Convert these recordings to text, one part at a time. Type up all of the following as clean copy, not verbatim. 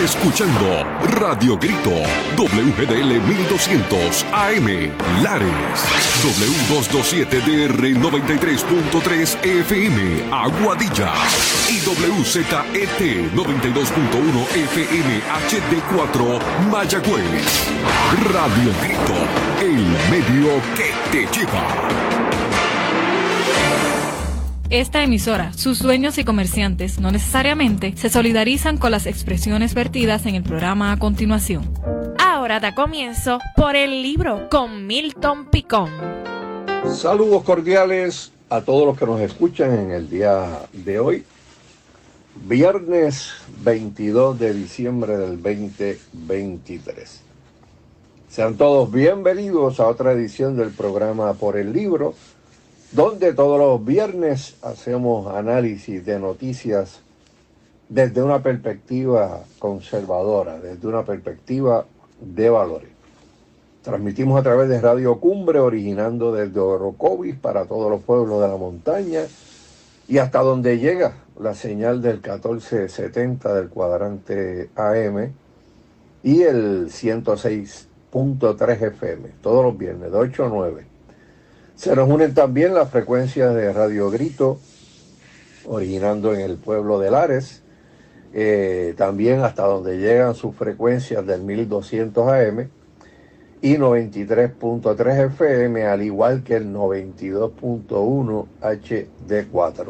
escuchando Radio Grito, WGDL 1200 AM, Lares, W227DR 93.3 FM, Aguadilla, y WZET 92.1 FM HD4, Mayagüez. Radio Grito, el medio que te lleva. Esta emisora, sus dueños y comerciantes no necesariamente se solidarizan con las expresiones vertidas en el programa a continuación. Ahora da comienzo Por el Libro con Milton Picón. Saludos cordiales a todos los que nos escuchan en el día de hoy, viernes 22 de diciembre del 2023. Sean todos bienvenidos a otra edición del programa Por el Libro, donde todos los viernes hacemos análisis de noticias desde una perspectiva conservadora, desde una perspectiva de valores. Transmitimos a través de Radio Cumbre, originando desde Orocovis para todos los pueblos de la montaña y hasta donde llega la señal del 1470 del cuadrante AM y el 106.3 FM, todos los viernes de 8 a 9. Se nos unen también las frecuencias de Radio Grito, originando en el pueblo de Lares, también hasta donde llegan sus frecuencias del 1200 AM y 93.3 FM, al igual que el 92.1 HD4.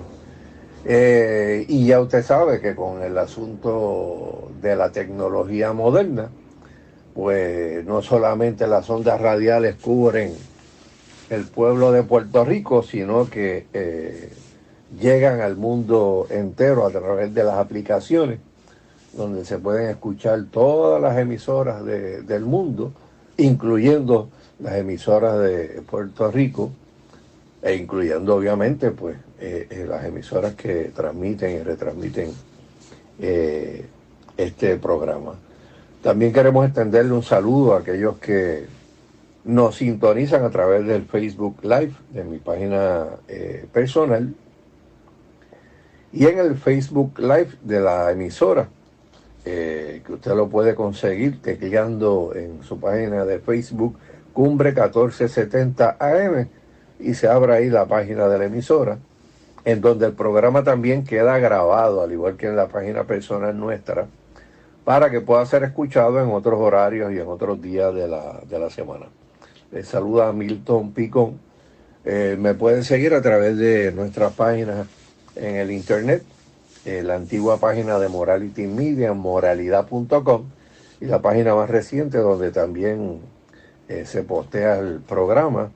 Y ya usted sabe que con el asunto de la tecnología moderna, pues no solamente las ondas radiales cubren el pueblo de Puerto Rico, sino que llegan al mundo entero a través de las aplicaciones, donde se pueden escuchar todas las emisoras del mundo, incluyendo las emisoras de Puerto Rico, e incluyendo obviamente pues las emisoras que transmiten y retransmiten este programa. También queremos extenderle un saludo a aquellos que nos sintonizan a través del Facebook Live de mi página personal y en el Facebook Live de la emisora, que usted lo puede conseguir tecleando en su página de Facebook Cumbre 1470 AM, y se abre ahí la página de la emisora, en donde el programa también queda grabado, al igual que en la página personal nuestra, para que pueda ser escuchado en otros horarios y en otros días de la semana. Les saluda Milton Picón. Me pueden seguir a través de nuestras páginas en el internet, la antigua página de Morality Media, moralidad.com, y la página más reciente donde también se postea el programa,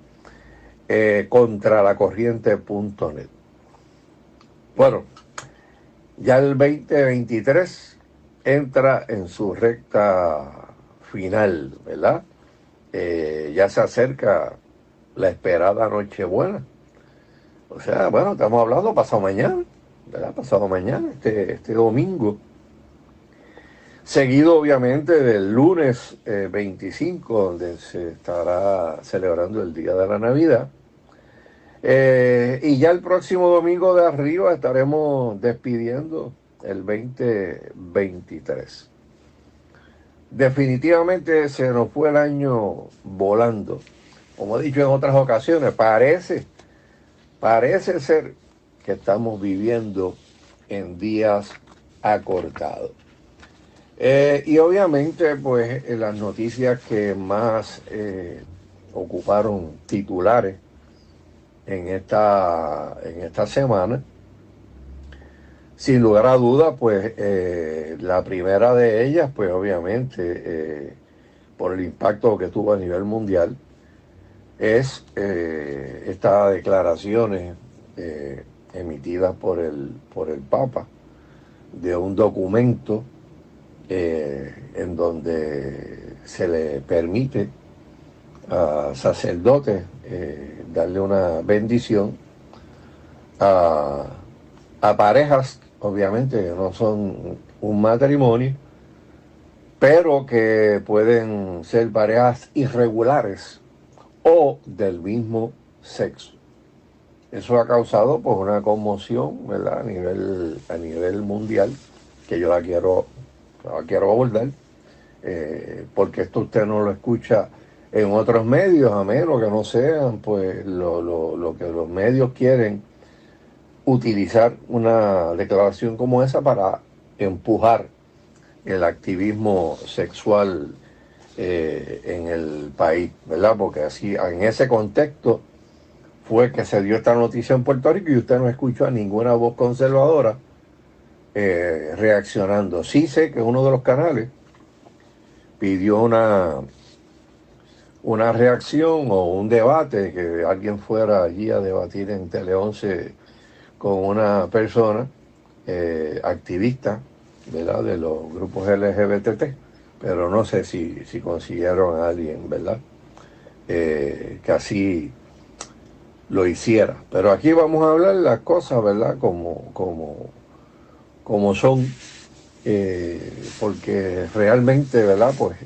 contralacorriente.net. Bueno, ya el 2023 entra en su recta final, ¿verdad? Ya se acerca la esperada Nochebuena. O sea, bueno, estamos hablando pasado mañana, ¿verdad? Pasado mañana, este domingo. Seguido, obviamente, del lunes 25, donde se estará celebrando el Día de la Navidad. Y ya el próximo domingo de arriba estaremos despidiendo el 2023. Definitivamente se nos fue el año volando. Como he dicho en otras ocasiones, parece ser que estamos viviendo en días acortados. Y obviamente, pues, las noticias que más ocuparon titulares en esta semana, sin lugar a dudas, pues la primera de ellas, pues obviamente, por el impacto que tuvo a nivel mundial, es estas declaraciones emitidas por el Papa de un documento en donde se le permite a sacerdotes darle una bendición a parejas, obviamente, que no son un matrimonio, pero que pueden ser parejas irregulares o del mismo sexo. Eso ha causado pues una conmoción, ¿verdad? a nivel mundial, que yo la quiero quiero abordar, porque esto usted no lo escucha en otros medios, a menos que no sean pues lo que los medios quieren utilizar una declaración como esa para empujar el activismo sexual en el país, ¿verdad? Porque así, en ese contexto fue que se dio esta noticia en Puerto Rico y usted no escuchó a ninguna voz conservadora reaccionando. Sí sé que uno de los canales pidió una reacción o un debate, que alguien fuera allí a debatir en Tele 11 con una persona activista, ¿verdad?, de los grupos LGBT, pero no sé si consiguieron a alguien, ¿verdad?, que así lo hiciera. Pero aquí vamos a hablar las cosas, ¿verdad?, como son, porque realmente, ¿verdad?, pues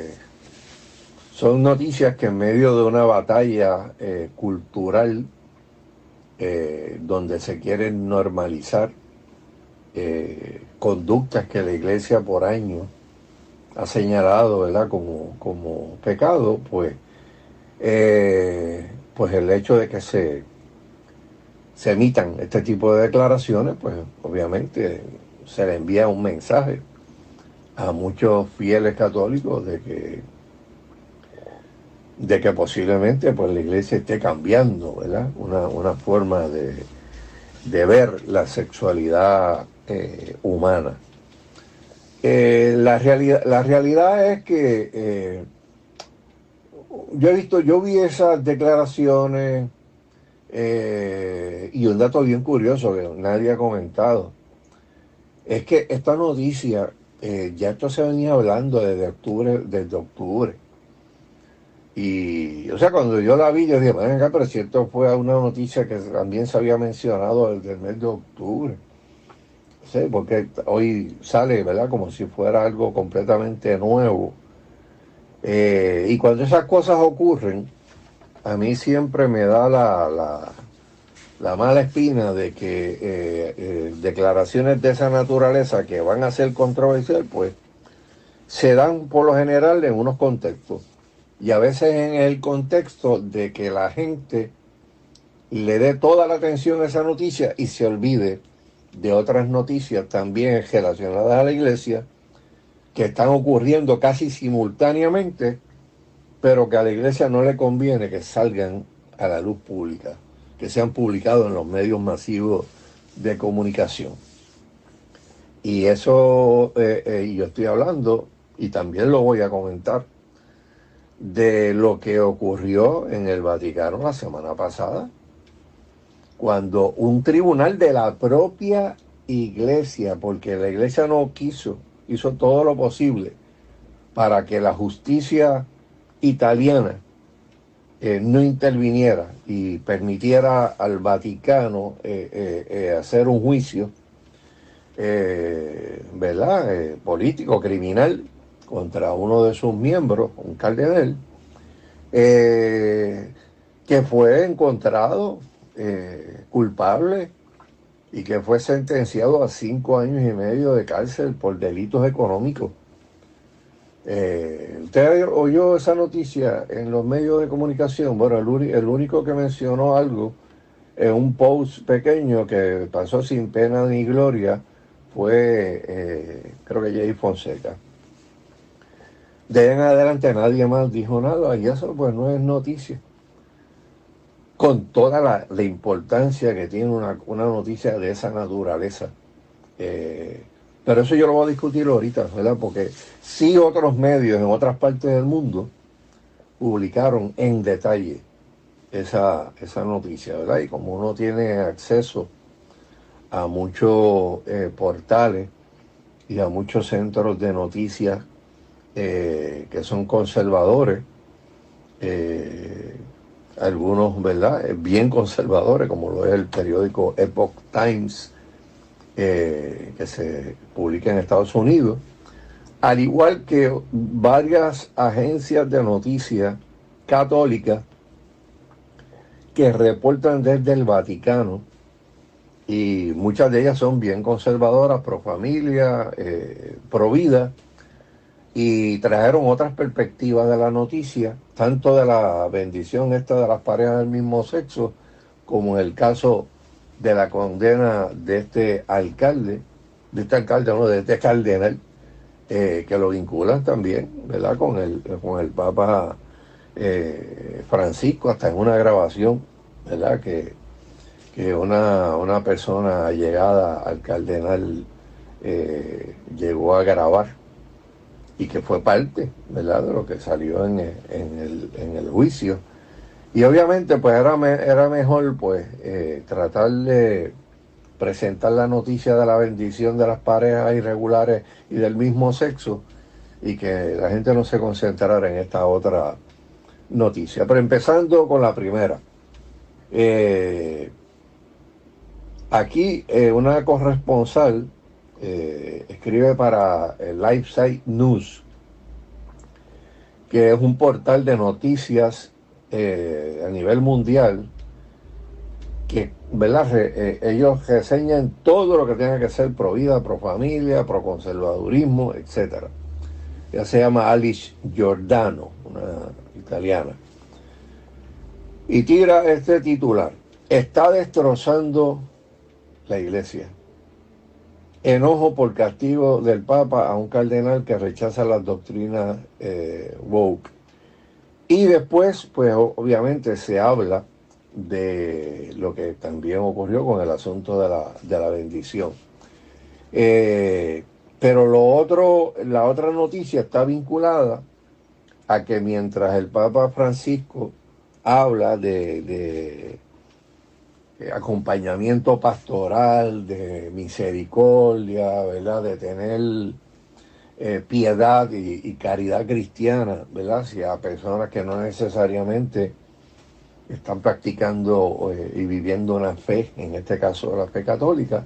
son noticias que en medio de una batalla cultural donde se quieren normalizar conductas que la Iglesia por años ha señalado, ¿verdad?, como pecado, pues el hecho de que se emitan este tipo de declaraciones, pues obviamente se le envía un mensaje a muchos fieles católicos de que posiblemente pues la Iglesia esté cambiando, ¿verdad?, una forma de ver la sexualidad humana. La realidad es que yo vi esas declaraciones y un dato bien curioso que nadie ha comentado es que esta noticia, ya esto se venía hablando desde octubre. Y, o sea, cuando yo la vi, yo dije, venga, pero si esto fue una noticia que también se había mencionado desde el mes de octubre. Sí, porque hoy sale, ¿verdad?, como si fuera algo completamente nuevo. Y cuando esas cosas ocurren, a mí siempre me da la mala espina de que declaraciones de esa naturaleza que van a ser controversiales, pues se dan por lo general en unos contextos. Y a veces en el contexto de que la gente le dé toda la atención a esa noticia y se olvide de otras noticias también relacionadas a la Iglesia que están ocurriendo casi simultáneamente, pero que a la Iglesia no le conviene que salgan a la luz pública, que sean publicados en los medios masivos de comunicación. Y eso, yo estoy hablando, y también lo voy a comentar, de lo que ocurrió en el Vaticano la semana pasada, cuando un tribunal de la propia Iglesia, porque la Iglesia no quiso, hizo todo lo posible para que la justicia italiana no interviniera y permitiera al Vaticano hacer un juicio, ¿verdad?, político, criminal, contra uno de sus miembros, un cardenal, que fue encontrado culpable y que fue sentenciado a 5 años y medio de cárcel por delitos económicos. ¿Usted oyó esa noticia en los medios de comunicación? Bueno, el único que mencionó algo en un post pequeño que pasó sin pena ni gloria fue, creo que Jay Fonseca. De ahí en adelante nadie más dijo nada y eso pues no es noticia. Con toda la importancia que tiene una noticia de esa naturaleza. Pero eso yo lo voy a discutir ahorita, ¿verdad? Porque sí otros medios en otras partes del mundo publicaron en detalle esa noticia, ¿verdad? Y como uno tiene acceso a muchos portales y a muchos centros de noticias que son conservadores, algunos, ¿verdad?, bien conservadores, como lo es el periódico Epoch Times, que se publica en Estados Unidos, al igual que varias agencias de noticias católicas que reportan desde el Vaticano y muchas de ellas son bien conservadoras, pro familia, pro vida, y trajeron otras perspectivas de la noticia, tanto de la bendición esta de las parejas del mismo sexo, como en el caso de la condena de este alcalde, de este cardenal, que lo vinculan también, ¿verdad?, con el Papa Francisco, hasta en una grabación, ¿verdad?, que una persona allegada al cardenal llegó a grabar, y que fue parte, ¿verdad?, de lo que salió en el juicio. Y obviamente pues era mejor pues tratar de presentar la noticia de la bendición de las parejas irregulares y del mismo sexo, y que la gente no se concentrara en esta otra noticia. Pero empezando con la primera. Aquí una corresponsal escribe para el LifeSite News, que es un portal de noticias a nivel mundial, que, ¿verdad?, ellos reseñan todo lo que tenga que ser pro vida, pro familia, pro conservadurismo, etc. Ella se llama Alice Giordano, una italiana, y tira este titular: está destrozando la iglesia. Enojo por castigo del Papa a un cardenal que rechaza las doctrinas woke. Y después, pues obviamente se habla de lo que también ocurrió con el asunto de la bendición. Pero la otra noticia está vinculada a que mientras el Papa Francisco habla de acompañamiento pastoral, de misericordia, ¿verdad?, de tener piedad y caridad cristiana, ¿verdad?, hacia personas que no necesariamente están practicando y viviendo una fe, en este caso la fe católica,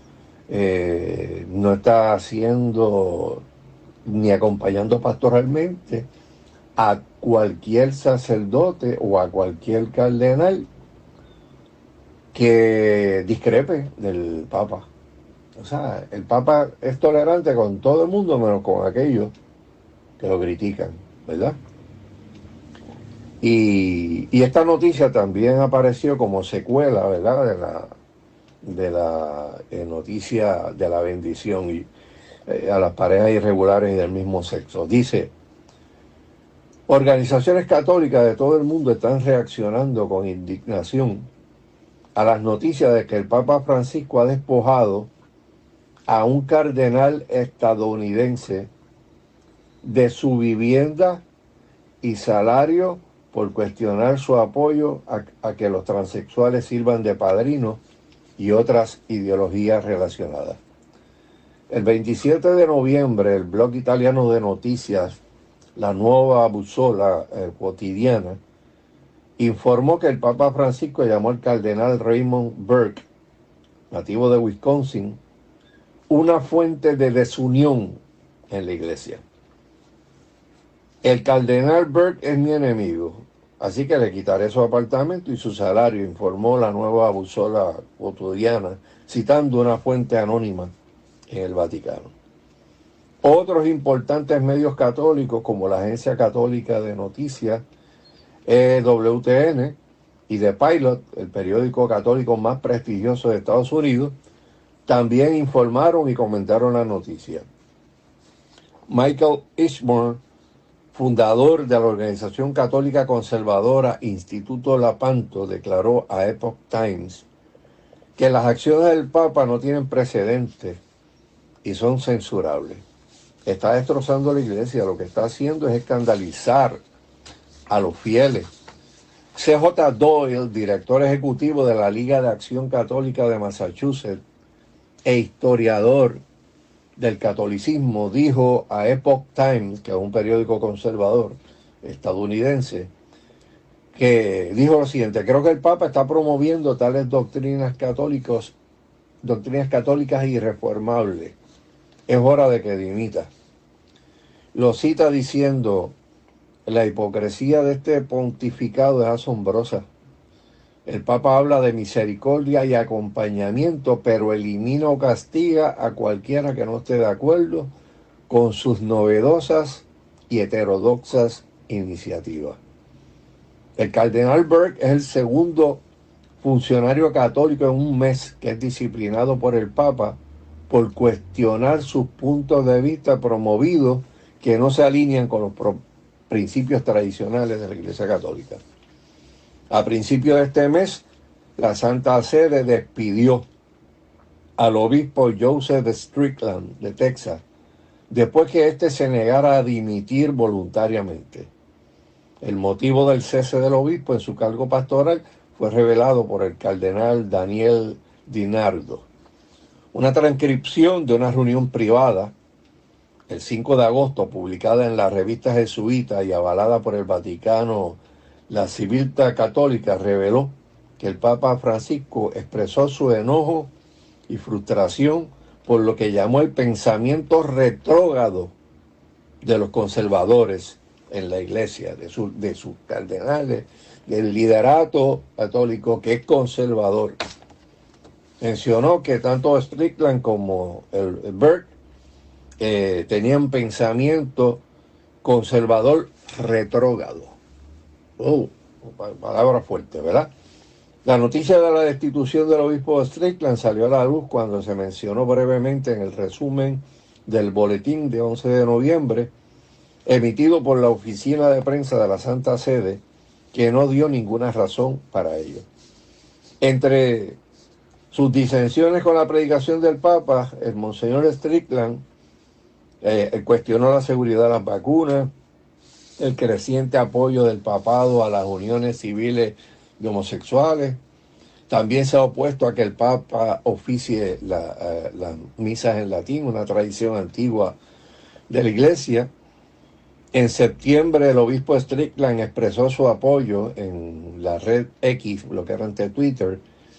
no está haciendo ni acompañando pastoralmente a cualquier sacerdote o a cualquier cardenal que discrepe del Papa. O sea, el Papa es tolerante con todo el mundo, menos con aquellos que lo critican, ¿verdad? Y esta noticia también apareció como secuela, ¿verdad?, de la noticia de la bendición y a las parejas irregulares y del mismo sexo. Dice: organizaciones católicas de todo el mundo están reaccionando con indignación a las noticias de que el Papa Francisco ha despojado a un cardenal estadounidense de su vivienda y salario por cuestionar su apoyo a que los transexuales sirvan de padrinos y otras ideologías relacionadas. El 27 de noviembre, el blog italiano de noticias La Nuova Bussola Quotidiana informó que el Papa Francisco llamó al cardenal Raymond Burke, nativo de Wisconsin, una fuente de desunión en la iglesia. El cardenal Burke es mi enemigo, así que le quitaré su apartamento y su salario, informó La Nueva Bussola Quotidiana, citando una fuente anónima en el Vaticano. Otros importantes medios católicos, como la Agencia Católica de Noticias, EWTN, y The Pilot, el periódico católico más prestigioso de Estados Unidos, también informaron y comentaron la noticia. Michael Ishmore, fundador de la organización católica conservadora Instituto Lepanto, declaró a Epoch Times que las acciones del Papa no tienen precedentes y son censurables. Está destrozando la iglesia, lo que está haciendo es escandalizar a los fieles. C.J. Doyle, director ejecutivo de la Liga de Acción Católica de Massachusetts e historiador del catolicismo, dijo a Epoch Times, que es un periódico conservador estadounidense, que dijo lo siguiente: creo que el Papa está promoviendo tales doctrinas católicas irreformables. Es hora de que dimita. Lo cita diciendo: la hipocresía de este pontificado es asombrosa. El Papa habla de misericordia y acompañamiento, pero elimina o castiga a cualquiera que no esté de acuerdo con sus novedosas y heterodoxas iniciativas. El cardenal Burke es el segundo funcionario católico en un mes que es disciplinado por el Papa por cuestionar sus puntos de vista promovidos que no se alinean con los principios tradicionales de la Iglesia Católica. A principios de este mes, la Santa Sede despidió al obispo Joseph Strickland de Texas, después que éste se negara a dimitir voluntariamente. El motivo del cese del obispo en su cargo pastoral fue revelado por el cardenal Daniel DiNardo. Una transcripción de una reunión privada el 5 de agosto, publicada en la revista jesuita y avalada por el Vaticano, la Civiltà Católica, reveló que el Papa Francisco expresó su enojo y frustración por lo que llamó el pensamiento retrógrado de los conservadores en la Iglesia, de sus cardenales, del liderato católico que es conservador. Mencionó que tanto Strickland como el Burke tenían pensamiento conservador retrógrado. Palabra fuerte, ¿verdad? La noticia de la destitución del obispo de Strickland salió a la luz cuando se mencionó brevemente en el resumen del boletín de 11 de noviembre, emitido por la oficina de prensa de la Santa Sede, que no dio ninguna razón para ello. Entre sus disensiones con la predicación del Papa, el monseñor Strickland cuestionó la seguridad de las vacunas, el creciente apoyo del papado a las uniones civiles de homosexuales. También se ha opuesto a que el Papa oficie las misas en latín, una tradición antigua de la Iglesia. En septiembre, el obispo Strickland expresó su apoyo en la red X, lo que era antes Twitter,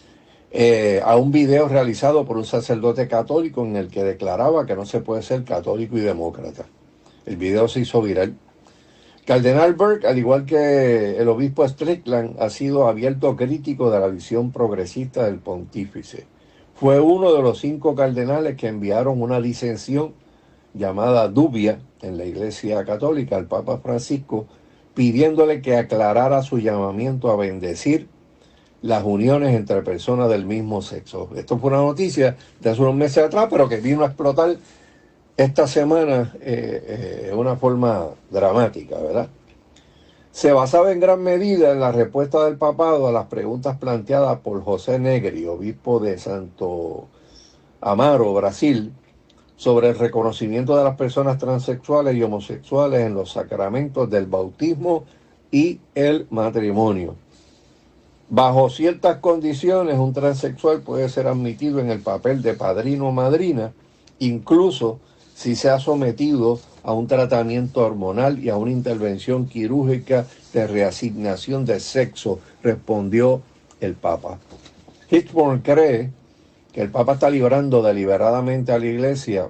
a un video realizado por un sacerdote católico en el que declaraba que no se puede ser católico y demócrata. El video se hizo viral. Cardenal Burke, al igual que el obispo Strickland, ha sido abierto crítico de la visión progresista del pontífice. Fue uno de los 5 cardenales que enviaron una disensión llamada dubia en la Iglesia Católica al Papa Francisco, pidiéndole que aclarara su llamamiento a bendecir las uniones entre personas del mismo sexo. Esto fue una noticia de hace unos meses atrás, pero que vino a explotar esta semana de una forma dramática, ¿verdad? Se basaba en gran medida en la respuesta del papado a las preguntas planteadas por José Negri, obispo de Santo Amaro, Brasil, sobre el reconocimiento de las personas transexuales y homosexuales en los sacramentos del bautismo y el matrimonio. Bajo ciertas condiciones, un transexual puede ser admitido en el papel de padrino o madrina, incluso si se ha sometido a un tratamiento hormonal y a una intervención quirúrgica de reasignación de sexo, respondió el Papa. Hitchborn cree que el Papa está librando deliberadamente a la Iglesia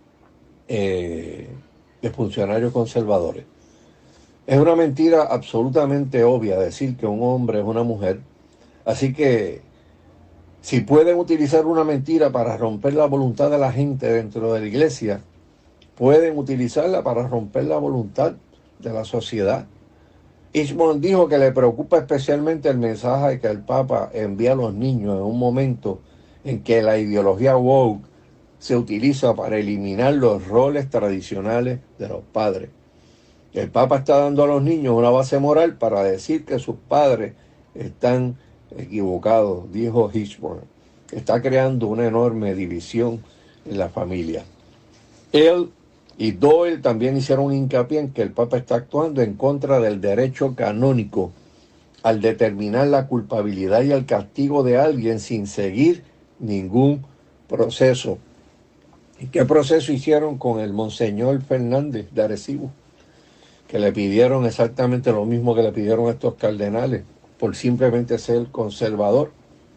de funcionarios conservadores. Es una mentira absolutamente obvia decir que un hombre es una mujer, así que si pueden utilizar una mentira para romper la voluntad de la gente dentro de la Iglesia, pueden utilizarla para romper la voluntad de la sociedad. Hitchborn dijo que le preocupa especialmente el mensaje que el Papa envía a los niños en un momento en que la ideología woke se utiliza para eliminar los roles tradicionales de los padres. El Papa está dando a los niños una base moral para decir que sus padres están equivocados, dijo Hitchborn. Está creando una enorme división en la familia. Él y Doyle también hicieron hincapié en que el Papa está actuando en contra del derecho canónico al determinar la culpabilidad y el castigo de alguien sin seguir ningún proceso. ¿Y qué proceso hicieron con el Monseñor Fernández de Arecibo? Que le pidieron exactamente lo mismo que le pidieron a estos cardenales, por simplemente ser conservador.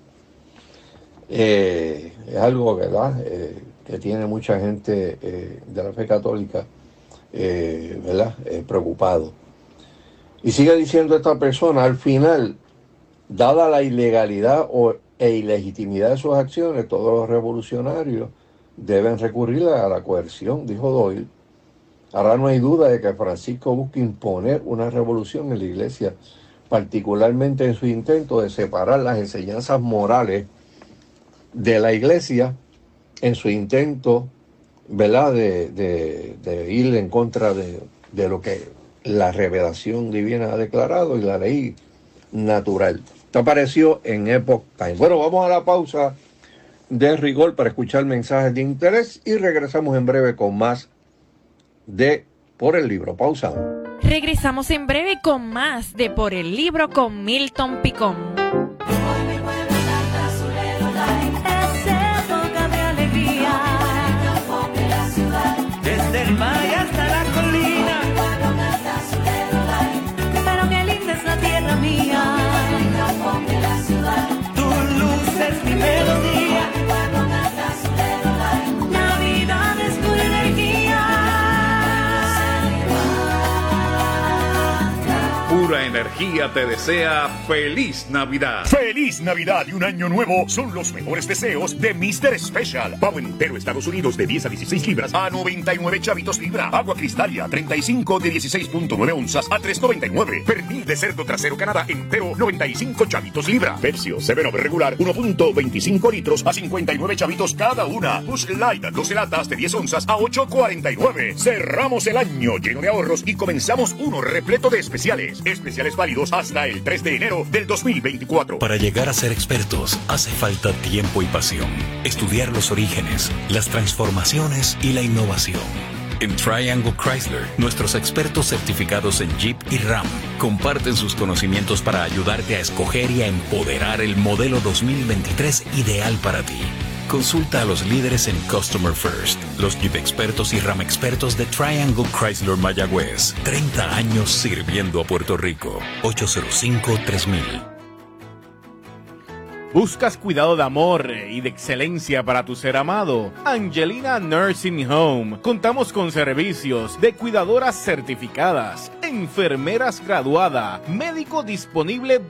Es algo, ¿verdad?, que tiene mucha gente de la fe católica, ¿verdad?, preocupado. Y sigue diciendo esta persona, al final, Dada la ilegalidad e ilegitimidad de sus acciones, todos los revolucionarios deben recurrir a la coerción, dijo Doyle. Ahora no hay duda de que Francisco busca imponer una revolución en la iglesia, particularmente en su intento de separar las enseñanzas morales de la iglesia, en su intento, ¿verdad?, de ir en contra de lo que la revelación divina ha declarado y la ley natural. Esto apareció en Epoch Times. Bueno, vamos a la pausa de rigor para escuchar mensajes de interés y regresamos en breve con más de Por el Libro. Pausa. Regresamos en breve con más de Por el Libro con Milton Picón. Desde el valle hasta la colina, pero qué linda es la tierra mía. Tu luz es mi melodía, Navidad es pura energía. Pura Energía te desea feliz Navidad. ¡Feliz Navidad y un año nuevo! Son los mejores deseos de Mr. Special. Pavo entero Estados Unidos de 10 a 16 libras a 99 chavitos libra. Agua Cristalia 35 de 16.9 onzas a 3.99. Pernil de cerdo trasero Canadá entero 95 chavitos libra. Pepsi 7-Up regular 1.25 litros a 59 chavitos cada una. Busch Light 12 latas de 10 onzas a 8.49. Cerramos el año lleno de ahorros y comenzamos uno repleto de especiales. Especiales válidos hasta el 3 de enero del 2024. Para llegar a ser expertos hace falta tiempo y pasión. Estudiar los orígenes, las transformaciones y la innovación. En Triangle Chrysler, nuestros expertos certificados en Jeep y Ram comparten sus conocimientos para ayudarte a escoger y a empoderar el modelo 2023 ideal para ti. Consulta a los líderes en Customer First, los Jeep expertos y Ram expertos de Triangle Chrysler Mayagüez. 30 años sirviendo a Puerto Rico. 805-3000. ¿Buscas cuidado de amor y de excelencia para tu ser amado? Angelina Nursing Home. Contamos con servicios de cuidadoras certificadas, enfermeras graduadas, médico disponible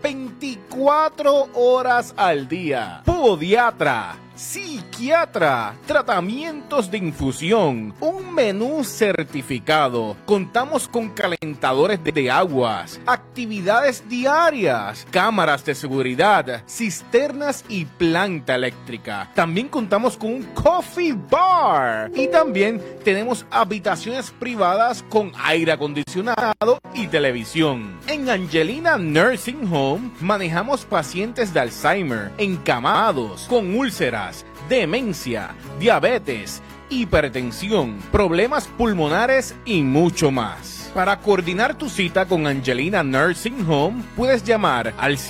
24 horas al día, podiatra, psiquiatra, tratamientos de infusión, un menú certificado. Contamos con calentadores de aguas, actividades diarias, cámaras de seguridad, cisternas y planta eléctrica. También contamos con un coffee bar y también tenemos habitaciones privadas con aire acondicionado y televisión. En Angelina Nursing Home manejamos pacientes de Alzheimer, encamados, con úlceras, demencia, diabetes, hipertensión, problemas pulmonares y mucho más. Para coordinar tu cita con Angelina Nursing Home, puedes llamar al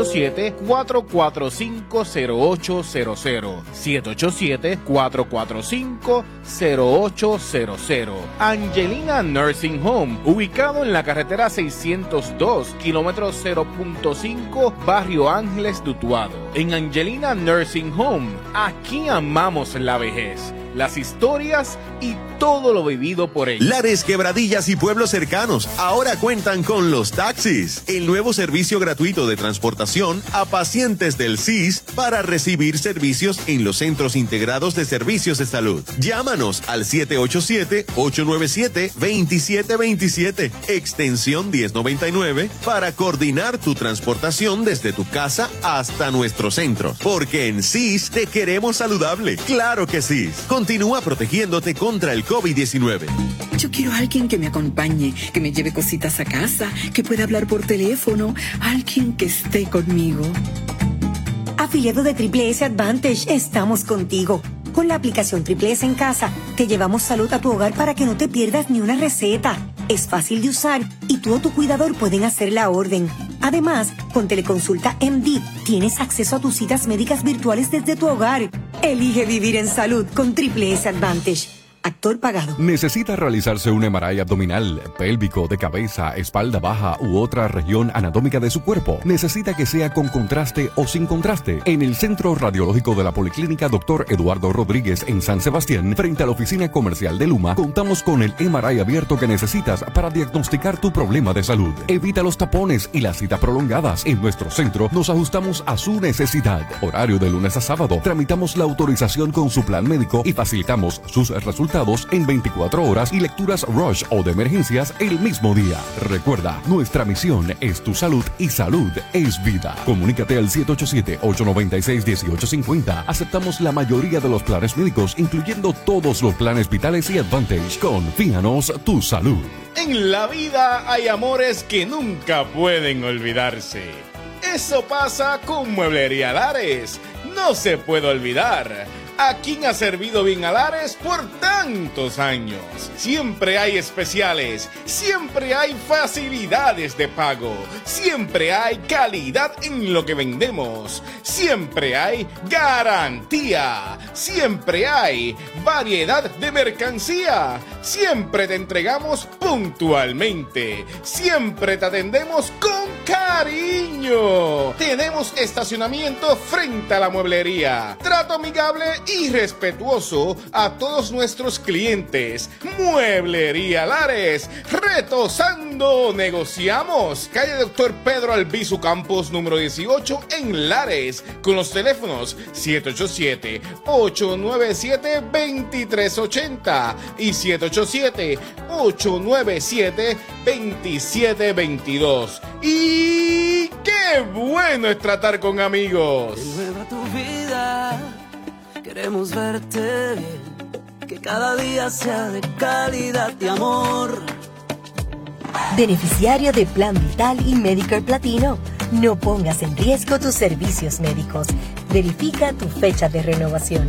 787-445-0800. 787-445-0800. Angelina Nursing Home, ubicado en la carretera 602, kilómetro 0.5, Barrio Ángeles de Utuado. En Angelina Nursing Home, aquí amamos la vejez, las historias y todo lo vivido por ellos. Lares, Quebradillas y pueblos cercanos ahora cuentan con los taxis, el nuevo servicio gratuito de transportación a pacientes del CIS para recibir servicios en los centros integrados de servicios de salud. Llámanos al 787-897-2727, extensión 1099, para coordinar tu transportación desde tu casa hasta nuestro centro. Porque en CIS te queremos saludable. ¡Claro que sí! Continúa protegiéndote contra el COVID-19. Yo quiero a alguien que me acompañe, que me lleve cositas a casa, que pueda hablar por teléfono, alguien que esté conmigo. Afiliado de Triple S Advantage, estamos contigo. Con la aplicación Triple S en casa, te llevamos salud a tu hogar para que no te pierdas ni una receta. Es fácil de usar y tú o tu cuidador pueden hacer la orden. Además, con Teleconsulta MD, tienes acceso a tus citas médicas virtuales desde tu hogar. Elige vivir en salud con Triple S Advantage. Actor pagado. ¿Necesita realizarse un MRI abdominal, pélvico, de cabeza, espalda baja u otra región anatómica de su cuerpo? ¿Necesita que sea con contraste o sin contraste? En el Centro Radiológico de la Policlínica Dr. Eduardo Rodríguez en San Sebastián, frente a la oficina comercial de Luma, contamos con el MRI abierto que necesitas para diagnosticar tu problema de salud. Evita los tapones y las citas prolongadas. En nuestro centro nos ajustamos a su necesidad. Horario de lunes a sábado. Tramitamos la autorización con su plan médico y facilitamos sus resultados en 24 horas y lecturas rush o de emergencias el mismo día. Recuerda, nuestra misión es tu salud y salud es vida. Comunícate al 787-896-1850. Aceptamos la mayoría de los planes médicos, incluyendo todos los planes vitales y Advantage. Confíanos tu salud. En la vida hay amores que nunca pueden olvidarse. Eso pasa con Mueblería Lares. No se puede olvidar. ¿A quién ha servido bien a Lares por tantos años? Siempre hay especiales, siempre hay facilidades de pago, siempre hay calidad en lo que vendemos, siempre hay garantía, siempre hay variedad de mercancía, siempre te entregamos puntualmente, siempre te atendemos con cariño. Tenemos estacionamiento frente a la mueblería, trato amigable y respetuoso a todos nuestros clientes. Mueblería Lares, retosando negociamos. Calle Dr. Pedro Albizu Campos, número 18 en Lares, con los teléfonos 787-897-2380 y 787-897-2722. Y qué bueno es tratar con amigos. Renueva tu vida. Queremos verte bien, que cada día sea de calidad y amor. Beneficiario de Plan Vital y Medicare Platino. No pongas en riesgo tus servicios médicos. Verifica tu fecha de renovación.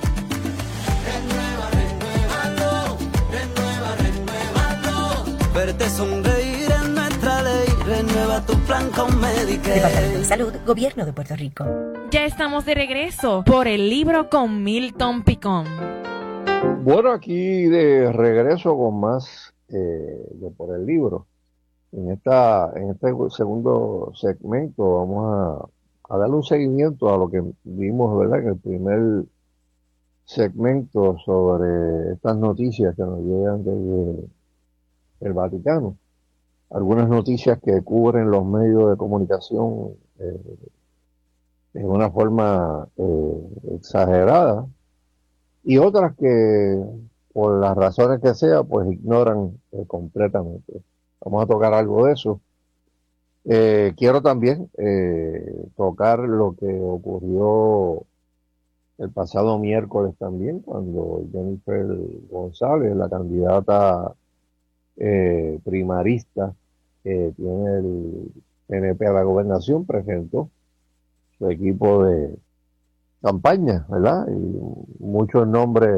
Renuévalo. Verte sonreír en nuestra ley. Renueva tu plan con Medicare. Departamento de Salud, Gobierno de Puerto Rico. Ya estamos de regreso por el libro con Milton Picón. Bueno, aquí de regreso con más de por el libro. En este segundo segmento vamos a darle un seguimiento a lo que vimos, ¿verdad?, en el primer segmento sobre estas noticias que nos llegan desde el Vaticano. Algunas noticias que cubren los medios de comunicación de una forma exagerada, y otras que por las razones que sea pues ignoran completamente. Vamos a tocar algo de eso. Quiero también tocar lo que ocurrió el pasado miércoles también, cuando Jennifer González, la candidata primarista que tiene el PNP a la gobernación, presentó su equipo de campaña, ¿verdad? Y muchos nombres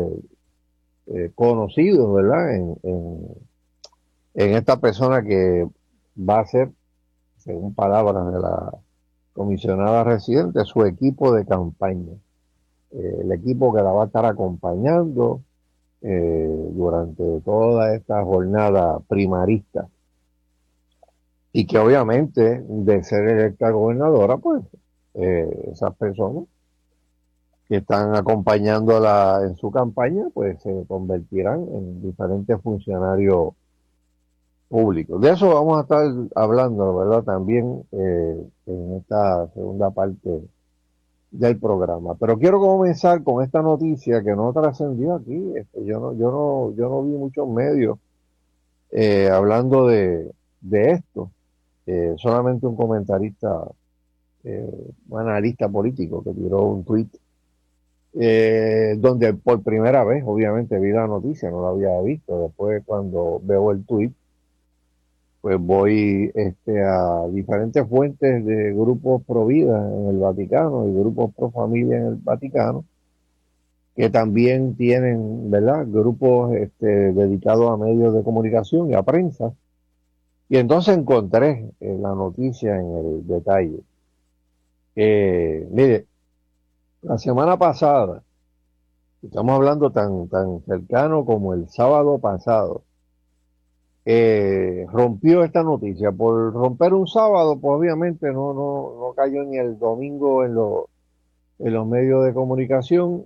conocidos, ¿verdad? En esta persona que va a ser, según palabras de la comisionada residente, su equipo de campaña. El equipo que la va a estar acompañando durante toda esta jornada primarista. Y que obviamente, de ser electa gobernadora, pues esas personas que están acompañándola en su campaña, pues se convertirán en diferentes funcionarios públicos. De eso vamos a estar hablando, ¿verdad?, también en esta segunda parte del programa. Pero quiero comenzar con esta noticia que no trascendió aquí. Yo no vi muchos medios hablando de esto. Solamente un comentarista, un analista político, que tiró un tuit donde por primera vez, obviamente, vi la noticia, no la había visto. Después, cuando veo el tuit, pues voy a diferentes fuentes de grupos pro vida en el Vaticano y grupos pro familia en el Vaticano, que también tienen, ¿verdad?, grupos dedicados a medios de comunicación y a prensa. Y entonces encontré la noticia en el detalle. Mire, la semana pasada estamos hablando tan cercano como el sábado pasado, rompió esta noticia. Por romper un sábado, pues obviamente no cayó ni el domingo en los medios de comunicación,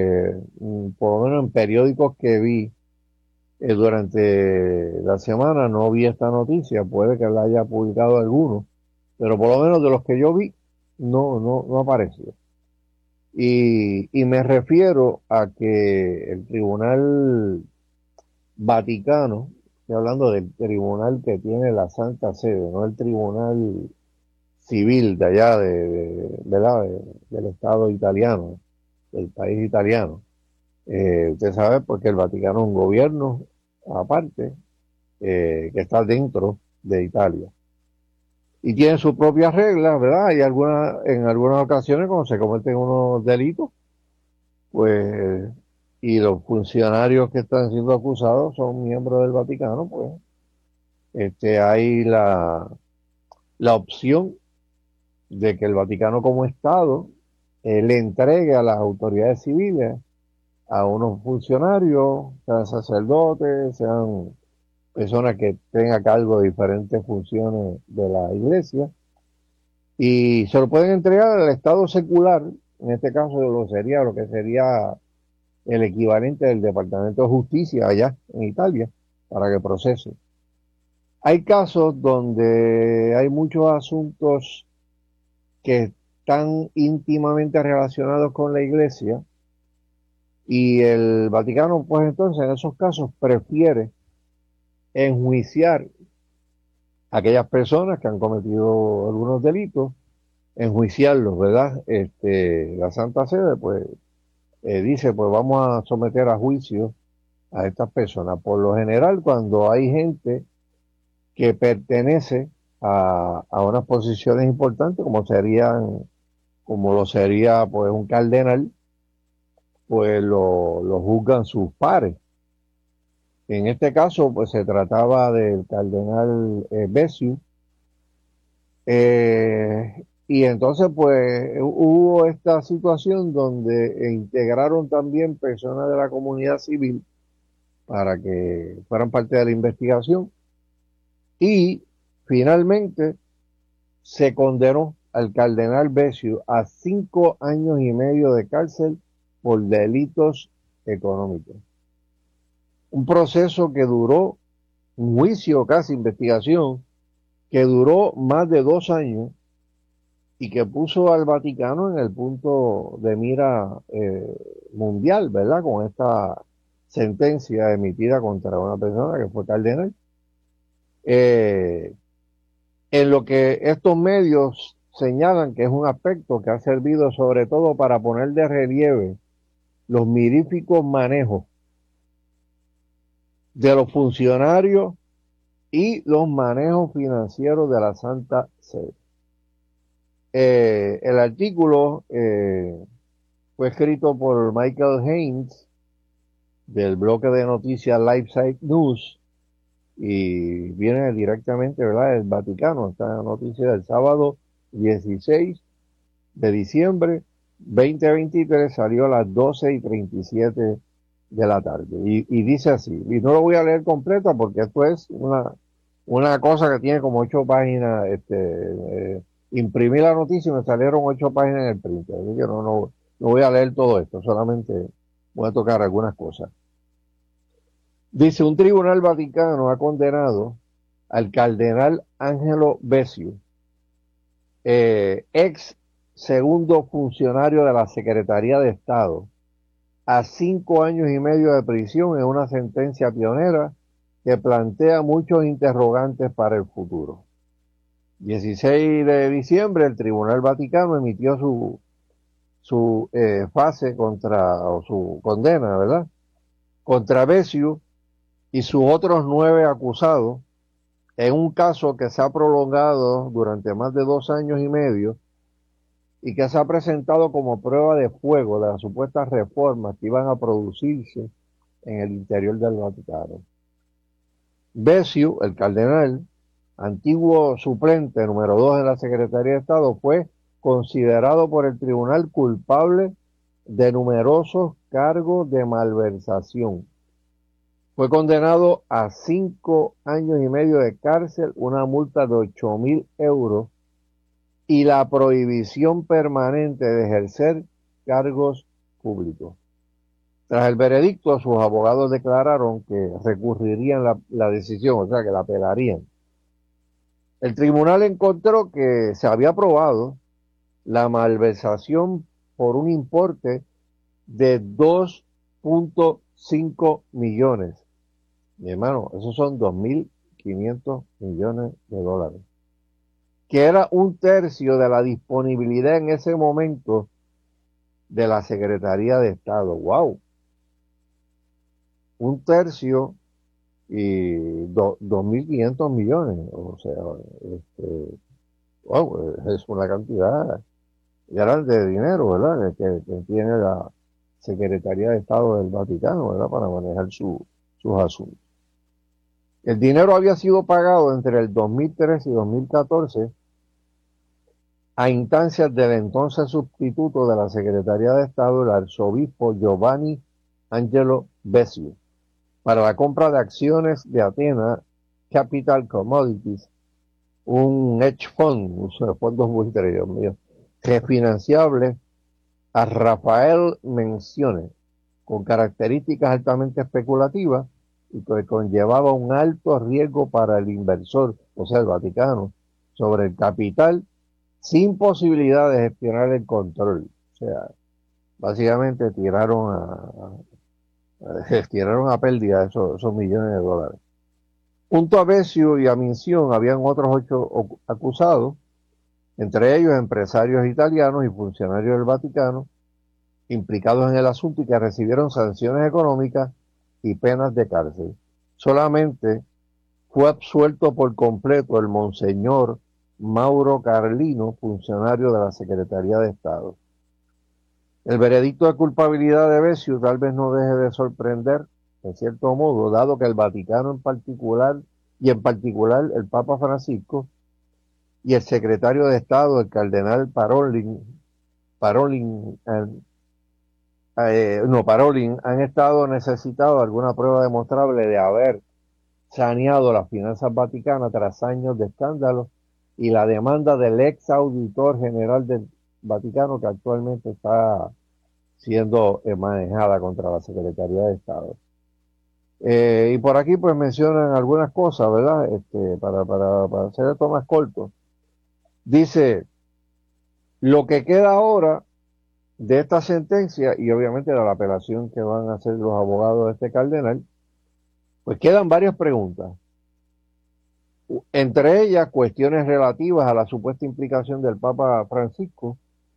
por lo menos en periódicos que vi durante la semana no vi esta noticia, puede que la haya publicado alguno, pero por lo menos de los que yo vi no apareció. Y me refiero a que el Tribunal Vaticano, estoy hablando del tribunal que tiene la Santa Sede, no el tribunal civil de allá ¿verdad? Del Estado italiano, del país italiano. Usted sabe porque el Vaticano es un gobierno aparte que está dentro de Italia y tiene sus propias reglas, ¿verdad? Y en algunas ocasiones cuando se cometen unos delitos, pues, y los funcionarios que están siendo acusados son miembros del Vaticano, pues, hay la opción de que el Vaticano como Estado le entregue a las autoridades civiles, a unos funcionarios, sean sacerdotes, sean personas que tengan a cargo de diferentes funciones de la iglesia, y se lo pueden entregar al Estado secular. En este caso sería lo que sería el equivalente del Departamento de Justicia allá en Italia, para que procese. Hay casos donde hay muchos asuntos que están íntimamente relacionados con la iglesia, y el Vaticano, pues entonces en esos casos prefiere enjuiciar a aquellas personas que han cometido algunos delitos, enjuiciarlos, ¿verdad? La Santa Sede, pues, dice, pues vamos a someter a juicio a estas personas. Por lo general, cuando hay gente que pertenece a unas posiciones importantes, como lo sería, pues, un cardenal, pues lo juzgan sus pares. En este caso, pues se trataba del cardenal Bessiu, y entonces, pues, hubo esta situación donde integraron también personas de la comunidad civil para que fueran parte de la investigación, y finalmente se condenó al cardenal Bessiu a 5 años y medio de cárcel por delitos económicos. Un proceso que duró, un juicio casi, investigación, que duró más de 2 años y que puso al Vaticano en el punto de mira mundial, ¿verdad? Con esta sentencia emitida contra una persona que fue cardenal. En lo que estos medios señalan que es un aspecto que ha servido sobre todo para poner de relieve los miríficos manejos de los funcionarios y los manejos financieros de la Santa Sede. El artículo fue escrito por Michael Haynes del bloque de noticias LifeSite News y viene directamente, ¿verdad?, del Vaticano. Esta noticia del sábado 16 de diciembre 2023 salió a las 12:37 de la tarde y dice así, y no lo voy a leer completa porque esto es una cosa que tiene como 8 páginas. Imprimí la noticia y me salieron 8 páginas en el printer, así que no voy a leer todo esto, solamente voy a tocar algunas cosas. Dice, un tribunal vaticano ha condenado al cardenal Angelo Bessiu, ex segundo funcionario de la Secretaría de Estado, a 5 años y medio de prisión en una sentencia pionera que plantea muchos interrogantes para el futuro. 16 de diciembre el Tribunal Vaticano emitió su fase su condena, ¿verdad?, contra Bessiu y sus otros 9 acusados en un caso que se ha prolongado durante más de 2 años y medio y que se ha presentado como prueba de fuego de las supuestas reformas que iban a producirse en el interior del Vaticano. Bessiu, el cardenal, antiguo suplente número 2 de la Secretaría de Estado, fue considerado por el tribunal culpable de numerosos cargos de malversación. Fue condenado a 5 años y medio de cárcel, una multa de 8.000 euros y la prohibición permanente de ejercer cargos públicos. Tras el veredicto, sus abogados declararon que recurrirían la decisión, o sea, que la apelarían. El tribunal encontró que se había aprobado la malversación por un importe de 2.5 millones. Mi hermano, esos son 2.500 millones de dólares. Que era un tercio de la disponibilidad en ese momento de la Secretaría de Estado. ¡Wow! Un tercio y 2.500 millones. O sea, wow, es una cantidad grande de dinero, ¿verdad? Que tiene la Secretaría de Estado del Vaticano, ¿verdad? Para manejar sus asuntos. El dinero había sido pagado entre el 2013 y 2014 a instancias del entonces sustituto de la Secretaría de Estado, el arzobispo Giovanni Angelo Becciu, para la compra de acciones de Athena Capital Commodities, un hedge fund, fondos buitres, Dios mío, refinanciable a Rafael Mencione, con características altamente especulativas y que conllevaba un alto riesgo para el inversor, o sea, el Vaticano, sobre el capital, sin posibilidad de gestionar el control. O sea, básicamente tiraron a pérdida esos millones de dólares. Junto a Becciu y a Mincione habían otros 8 acusados, entre ellos empresarios italianos y funcionarios del Vaticano, implicados en el asunto y que recibieron sanciones económicas y penas de cárcel. Solamente fue absuelto por completo el monseñor Mauro Carlino, funcionario de la Secretaría de Estado. El veredicto de culpabilidad de Becciu tal vez no deje de sorprender, en cierto modo, dado que el Vaticano en particular el Papa Francisco y el secretario de Estado, el cardenal Parolin han estado necesitados de alguna prueba demostrable de haber saneado las finanzas vaticanas tras años de escándalos y la demanda del ex auditor general del Vaticano, que actualmente está siendo manejada contra la Secretaría de Estado. Y por aquí pues mencionan algunas cosas, ¿verdad? Para hacer esto más corto. Dice, lo que queda ahora de esta sentencia y obviamente de la apelación que van a hacer los abogados de este cardenal, pues quedan varias preguntas. Entre ellas, cuestiones relativas a la supuesta implicación del Papa Francisco,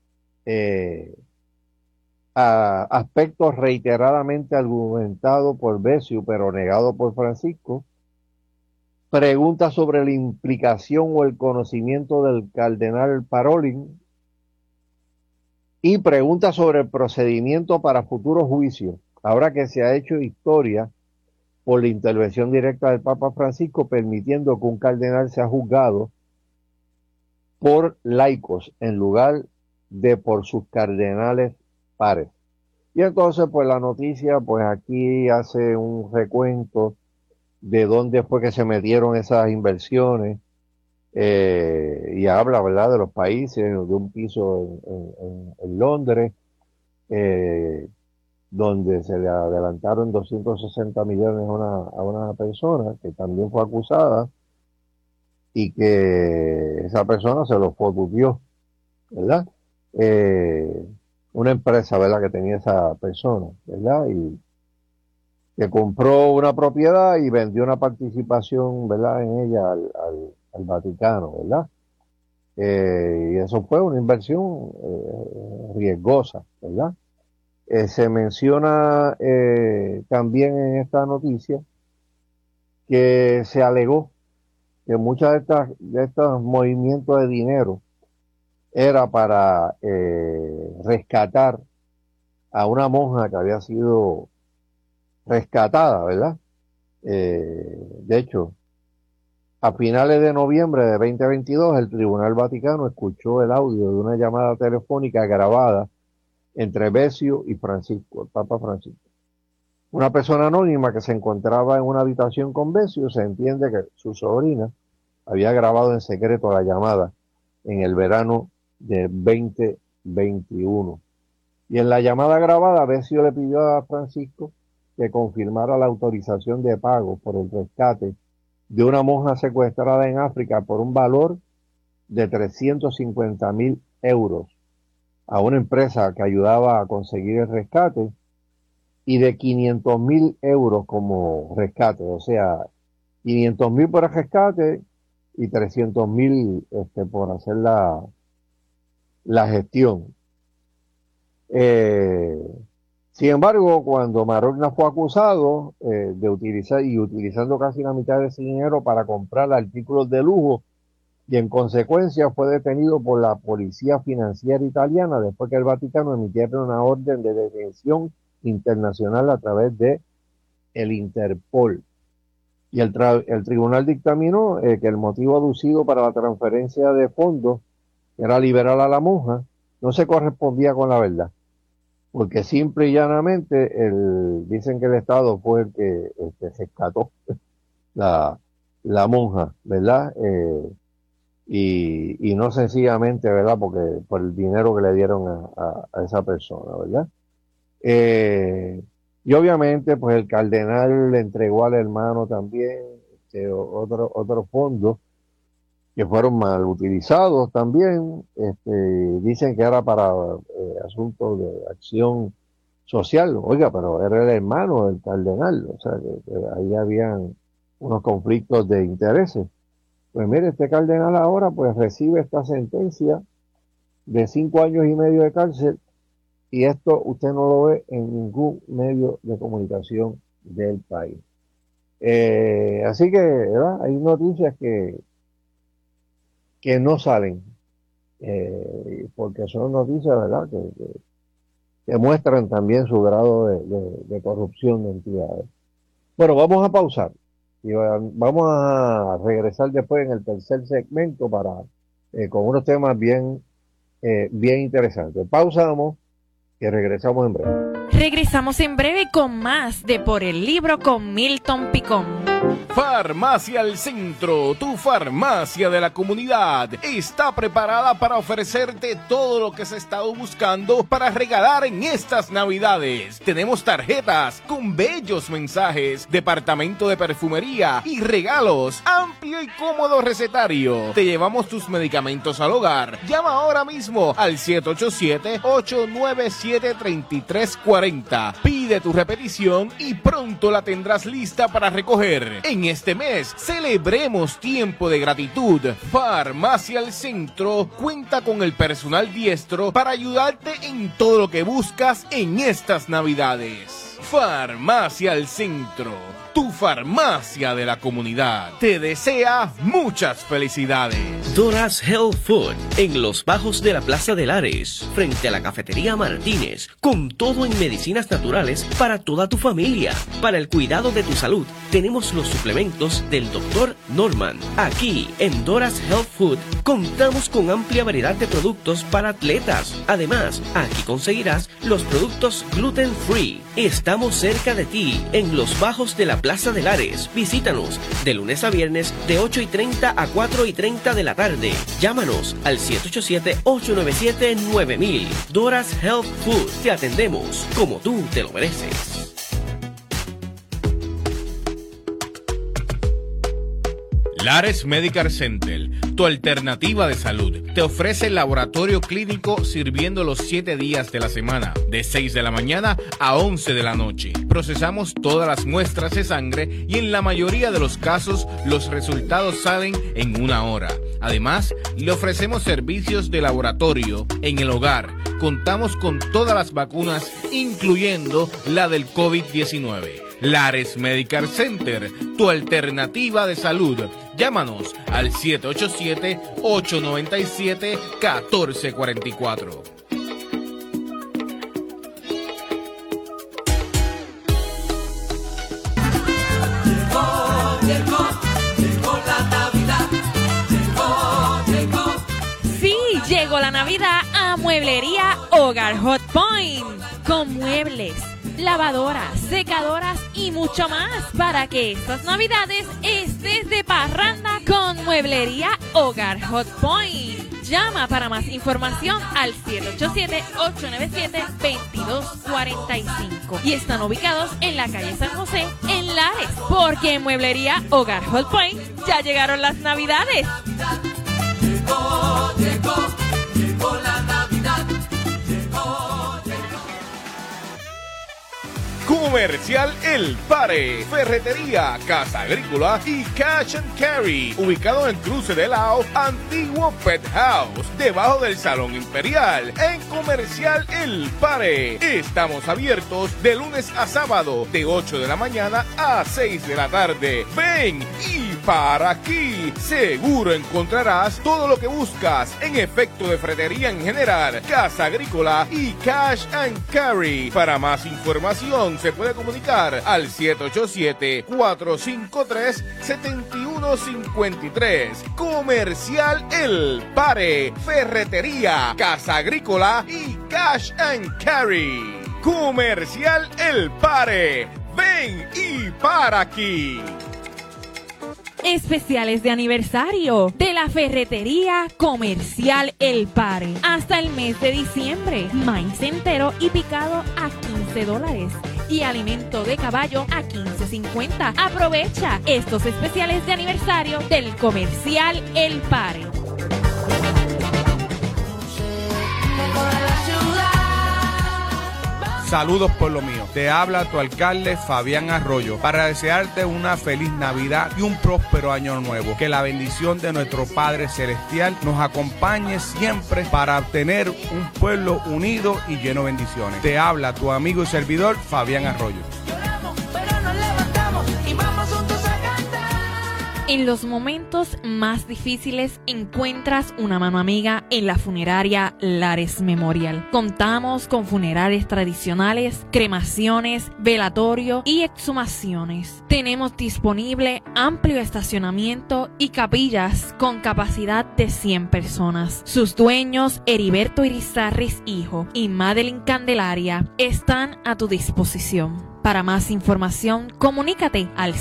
a aspectos reiteradamente argumentados por Becciu, pero negados por Francisco, preguntas sobre la implicación o el conocimiento del cardenal Parolin, y preguntas sobre el procedimiento para futuros juicios, ahora que se ha hecho historia por la intervención directa del Papa Francisco, permitiendo que un cardenal sea juzgado por laicos en lugar de por sus cardenales pares. Y entonces, pues la noticia, pues aquí hace un recuento de dónde fue que se metieron esas inversiones, y habla, ¿verdad?, de los países, de un piso en Londres, donde se le adelantaron 260 millones a una persona que también fue acusada y que esa persona se lo fotuteó, ¿verdad? Una empresa, ¿verdad?, que tenía esa persona, ¿verdad? Y que compró una propiedad y vendió una participación, ¿verdad?, en ella al Vaticano, ¿verdad? Y eso fue una inversión riesgosa, ¿verdad? Se menciona también en esta noticia que se alegó que muchas de estos movimientos de dinero era para rescatar a una monja que había sido rescatada, ¿verdad? De hecho, a finales de noviembre de 2022, el Tribunal Vaticano escuchó el audio de una llamada telefónica grabada entre Besio y Francisco, el Papa Francisco. Una persona anónima que se encontraba en una habitación con Besio, se entiende que su sobrina había grabado en secreto la llamada en el verano de 2021. Y en la llamada grabada, Besio le pidió a Francisco que confirmara la autorización de pago por el rescate de una monja secuestrada en África por un valor de 350.000 euros a una empresa que ayudaba a conseguir el rescate y de 500.000 euros como rescate, o sea, 500.000 por el rescate y 300.000 por hacer la gestión. Sin embargo, cuando Marogna fue acusado de utilizando casi la mitad de ese dinero para comprar artículos de lujo, y en consecuencia fue detenido por la policía financiera italiana después que el Vaticano emitiera una orden de detención internacional a través de el Interpol. Y el tribunal dictaminó que el motivo aducido para la transferencia de fondos, que era liberar a la monja, no se correspondía con la verdad, porque simple y llanamente dicen que el Estado fue el que rescató la monja, ¿verdad? Y no sencillamente, ¿verdad? Porque por el dinero que le dieron a esa persona, ¿verdad? Y obviamente, pues el cardenal le entregó al hermano también otros fondos que fueron mal utilizados también. Dicen que era para asuntos de acción social. Oiga, pero era el hermano del cardenal, o sea, que ahí habían unos conflictos de intereses. Pues mire, este cardenal ahora pues recibe esta sentencia de 5 años y medio de cárcel, y esto usted no lo ve en ningún medio de comunicación del país. Así que, ¿verdad? Hay noticias que no salen, porque son noticias, ¿verdad?, que muestran también su grado de corrupción de entidades. Bueno, vamos a pausar. Y vamos a regresar después en el tercer segmento con unos temas bien interesantes. Pausamos y regresamos en breve. Regresamos en breve con más de Por el Libro con Milton Picón. Farmacia El Centro, tu farmacia de la comunidad, está preparada para ofrecerte todo lo que se ha estado buscando para regalar en estas Navidades. Tenemos tarjetas con bellos mensajes, departamento de perfumería y regalos, amplio y cómodo recetario. Te llevamos tus medicamentos al hogar. Llama ahora mismo al 787-897-3340. Pide tu repetición y pronto la tendrás lista para recoger. En este mes, celebremos tiempo de gratitud. Farmacia El Centro cuenta con el personal diestro para ayudarte en todo lo que buscas en estas Navidades. Farmacia El Centro, tu farmacia de la comunidad, te desea muchas felicidades. Dora's Health Food, en los bajos de la Plaza de Lares, frente a la Cafetería Martínez, con todo en medicinas naturales para toda tu familia. Para el cuidado de tu salud, tenemos los suplementos del Dr. Norman. Aquí, en Dora's Health Food, contamos con amplia variedad de productos para atletas. Además, aquí conseguirás los productos gluten free. Estamos cerca de ti, en los bajos de la Plaza de Lares. Visítanos de lunes a viernes de 8:30 a 4:30 de la tarde. Llámanos al 787-897-9000. Dora's Health Food. Te atendemos como tú te lo mereces. Lares Medical Center, tu alternativa de salud, te ofrece el laboratorio clínico sirviendo los 7 días de la semana, de 6 de la mañana a 11 de la noche. Procesamos todas las muestras de sangre y en la mayoría de los casos los resultados salen en 1 hora. Además, le ofrecemos servicios de laboratorio en el hogar. Contamos con todas las vacunas, incluyendo la del COVID-19. Lares Medical Center, tu alternativa de salud. Llámanos al 787-897-1444. Llegó la Navidad. Llegó. Sí, llegó la Navidad a Mueblería Hogar Hot Point, con muebles, lavadoras, secadoras y mucho más para que estas navidades estés de parranda con Mueblería Hogar Hot Point. Llama para más información al 787-897-2245 y están ubicados en la calle San José en Lares, porque en Mueblería Hogar Hot Point ya llegaron las navidades. Llegó la Navidad. Comercial El Pare, Ferretería, Casa Agrícola y Cash and Carry, ubicado en el cruce de Lao, antiguo Pet House, debajo del Salón Imperial, en Comercial El Pare. Estamos abiertos de lunes a sábado, de 8 de la mañana a 6 de la tarde. Ven y para aquí. Seguro encontrarás todo lo que buscas en efecto de ferretería en general, Casa Agrícola y Cash and Carry. Para más información, se puede comunicar al 787-453-7153. Comercial El Pare, Ferretería, Casa Agrícola y Cash and Carry. Comercial El Pare. Ven y para aquí. Especiales de aniversario de la Ferretería Comercial El Pare. Hasta el mes de diciembre, maíz entero y picado a $15 y alimento de caballo a $15.50. Aprovecha estos especiales de aniversario del Comercial El Pare. Saludos por lo mío. Te habla tu alcalde Fabián Arroyo para desearte una feliz Navidad y un próspero año nuevo. Que la bendición de nuestro Padre Celestial nos acompañe siempre para tener un pueblo unido y lleno de bendiciones. Te habla tu amigo y servidor Fabián Arroyo. En los momentos más difíciles encuentras una mano amiga en la funeraria Lares Memorial. Contamos con funerales tradicionales, cremaciones, velatorio y exhumaciones. Tenemos disponible amplio estacionamiento y capillas con capacidad de 100 personas. Sus dueños, Heriberto Irizarris hijo y Madeline Candelaria, están a tu disposición. Para más información, comunícate al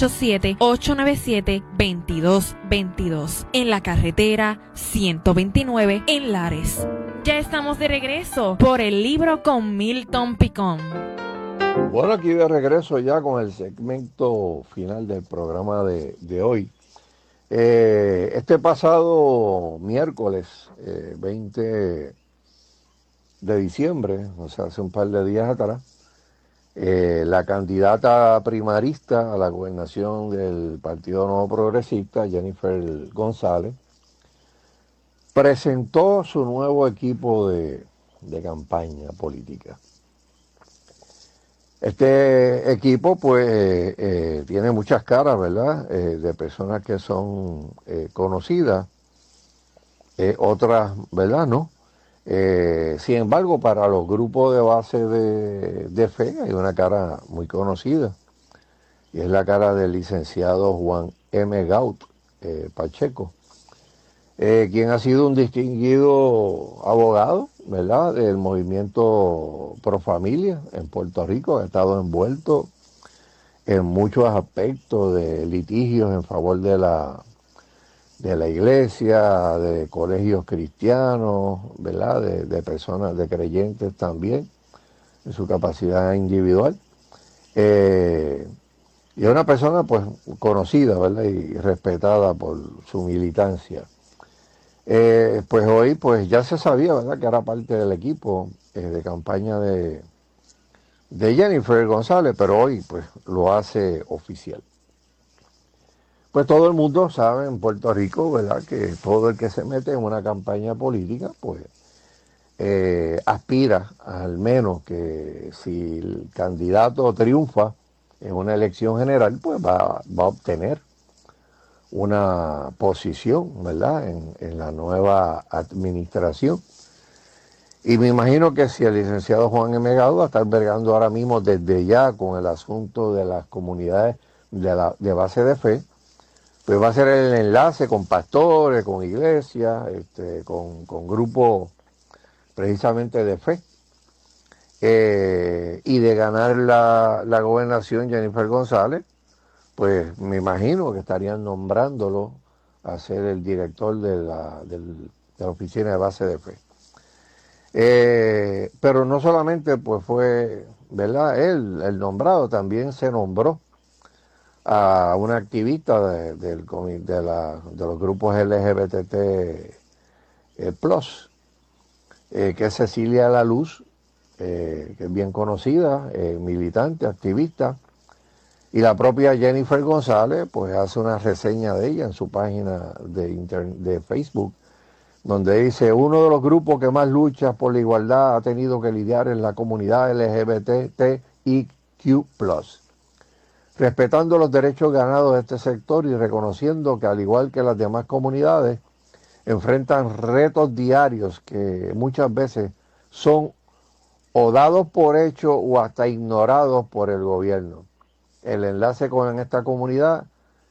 787-897-2222 en la carretera 129 en Lares. Ya estamos de regreso por el libro con Milton Picón. Bueno, aquí de regreso ya con el segmento final del programa de hoy. Este pasado miércoles 20 de diciembre, o sea, hace un par de días atrás, la candidata primarista a la gobernación del Partido Nuevo Progresista, Jennifer González, presentó su nuevo equipo de campaña política. Este equipo pues tiene muchas caras, ¿verdad? De personas que son conocidas, otras, ¿verdad? No. Sin embargo, para los grupos de base de fe hay una cara muy conocida, y es la cara del licenciado Juan M. Gaut Pacheco, quien ha sido un distinguido abogado, ¿verdad?, del movimiento Pro Familia en Puerto Rico. Ha estado envuelto en muchos aspectos de litigios en favor de la iglesia, de colegios cristianos, ¿verdad?, de personas, de creyentes también, en su capacidad individual. Y es una persona pues conocida, ¿verdad?, y respetada por su militancia. Pues hoy pues ya se sabía, ¿verdad?, que era parte del equipo de campaña de Jennifer González, pero hoy pues lo hace oficial. Pues todo el mundo sabe en Puerto Rico, ¿verdad?, que todo el que se mete en una campaña política, pues aspira al menos que si el candidato triunfa en una elección general, pues va a obtener una posición, ¿verdad?, en la nueva administración. Y me imagino que si el licenciado Juan M. Gaut está albergando ahora mismo desde ya con el asunto de las comunidades de base de fe, pues va a ser el enlace con pastores, con iglesias, con grupos precisamente de fe. Y de ganar la gobernación Jennifer González, pues me imagino que estarían nombrándolo a ser el director de la oficina de base de fe. Pero no solamente pues fue, ¿verdad?, él el nombrado, también se nombró a una activista de los grupos LGBT Plus, que es Cecilia La Luz, que es bien conocida, militante, activista, y la propia Jennifer González pues hace una reseña de ella en su página de Facebook, donde dice: uno de los grupos que más lucha por la igualdad ha tenido que lidiar en la comunidad LGBTIQ+, respetando los derechos ganados de este sector y reconociendo que, al igual que las demás comunidades, enfrentan retos diarios que muchas veces son o dados por hecho o hasta ignorados por el gobierno. El enlace con esta comunidad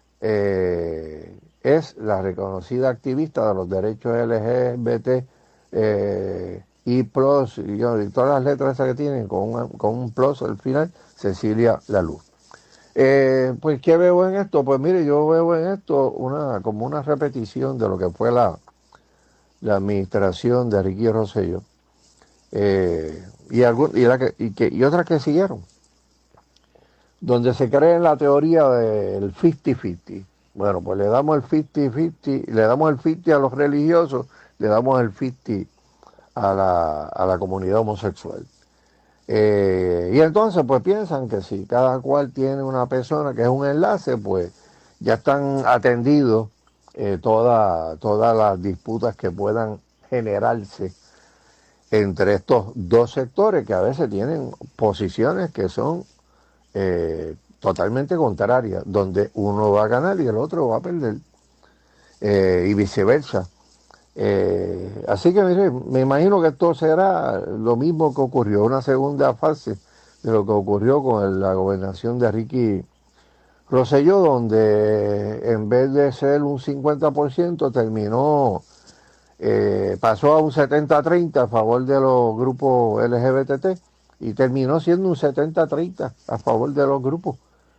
es la reconocida activista de los derechos LGBT y plus, y todas las letras esas que tienen con un plus al final, Cecilia La Luz. Pues, ¿qué veo en esto? Pues mire, yo veo en esto como una repetición de lo que fue la administración de Ricky Rosselló, y otras que siguieron, donde se cree en la teoría del 50-50. Bueno, pues le damos el 50-50, le damos el 50 a los religiosos, le damos el 50 a la comunidad homosexual. Y entonces pues piensan que si cada cual tiene una persona que es un enlace, pues ya están atendidos todas las disputas que puedan generarse entre estos dos sectores, que a veces tienen posiciones que son totalmente contrarias, donde uno va a ganar y el otro va a perder, y viceversa. Así que mire, me imagino que esto será lo mismo que ocurrió, una segunda fase de lo que ocurrió con la gobernación de Ricky Rosselló, donde en vez de ser un 50% terminó, pasó a un 70-30 a favor de los grupos LGBT, y terminó siendo un 70-30 a favor de los grupos,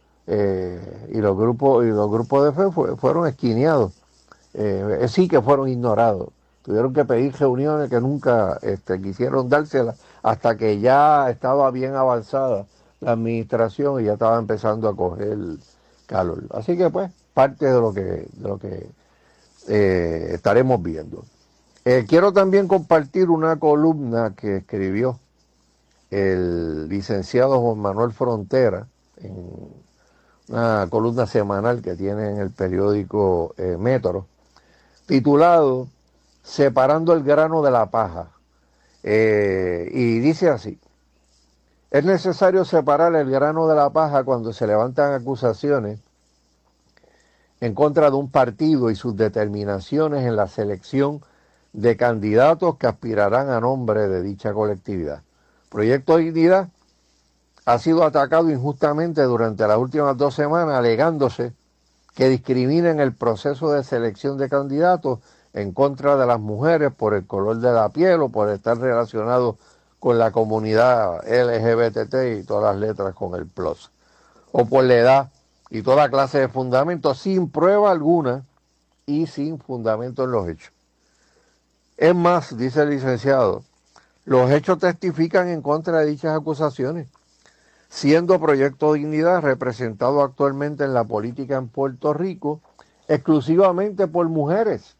y los grupos de fe fueron esquineados. Sí que fueron ignorados, tuvieron que pedir reuniones que nunca quisieron dárselas, hasta que ya estaba bien avanzada la administración y ya estaba empezando a coger calor. Así que pues parte de lo que estaremos viendo. Quiero también compartir una columna que escribió el licenciado Juan Manuel Frontera, en una columna semanal que tiene en el periódico Metro, titulado Separando el grano de la paja. Y dice así: es necesario separar el grano de la paja cuando se levantan acusaciones en contra de un partido y sus determinaciones en la selección de candidatos que aspirarán a nombre de dicha colectividad. Proyecto Dignidad ha sido atacado injustamente durante las últimas 2 semanas, alegándose que discrimina en el proceso de selección de candidatos en contra de las mujeres por el color de la piel o por estar relacionados con la comunidad LGBT y todas las letras con el plus, o por la edad y toda clase de fundamentos, sin prueba alguna y sin fundamento en los hechos. Es más, dice el licenciado, los hechos testifican en contra de dichas acusaciones, siendo Proyecto Dignidad representado actualmente en la política en Puerto Rico exclusivamente por mujeres,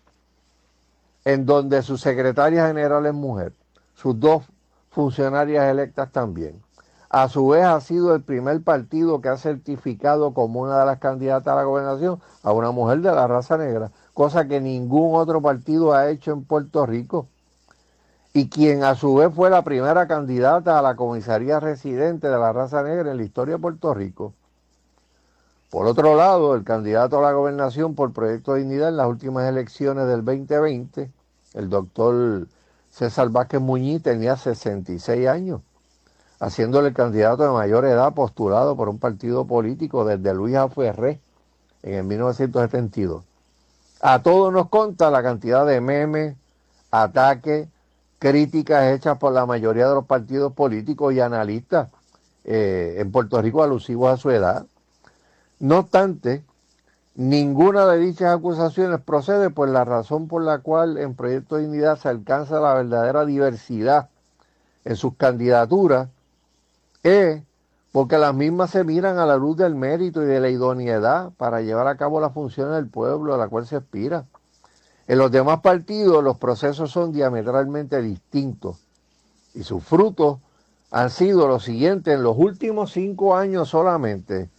en donde su secretaria general es mujer, sus 2 funcionarias electas también. A su vez ha sido el primer partido que ha certificado como una de las candidatas a la gobernación a una mujer de la raza negra, cosa que ningún otro partido ha hecho en Puerto Rico, y quien a su vez fue la primera candidata a la comisaría residente de la raza negra en la historia de Puerto Rico. Por otro lado, el candidato a la gobernación por Proyecto de Dignidad en las últimas elecciones del 2020, el doctor César Vázquez Muñiz, tenía 66 años, haciéndole el candidato de mayor edad postulado por un partido político desde Luis A. Ferré en el 1972. A todos nos consta la cantidad de memes, ataques críticas hechas por la mayoría de los partidos políticos y analistas en Puerto Rico alusivos a su edad. No obstante, ninguna de dichas acusaciones procede por la razón por la cual en Proyecto Dignidad se alcanza la verdadera diversidad en sus candidaturas, es porque las mismas se miran a la luz del mérito y de la idoneidad para llevar a cabo las funciones del pueblo a la cual se aspira. En los demás partidos los procesos son diametralmente distintos y sus frutos han sido los siguientes. En los últimos 5 años solamente,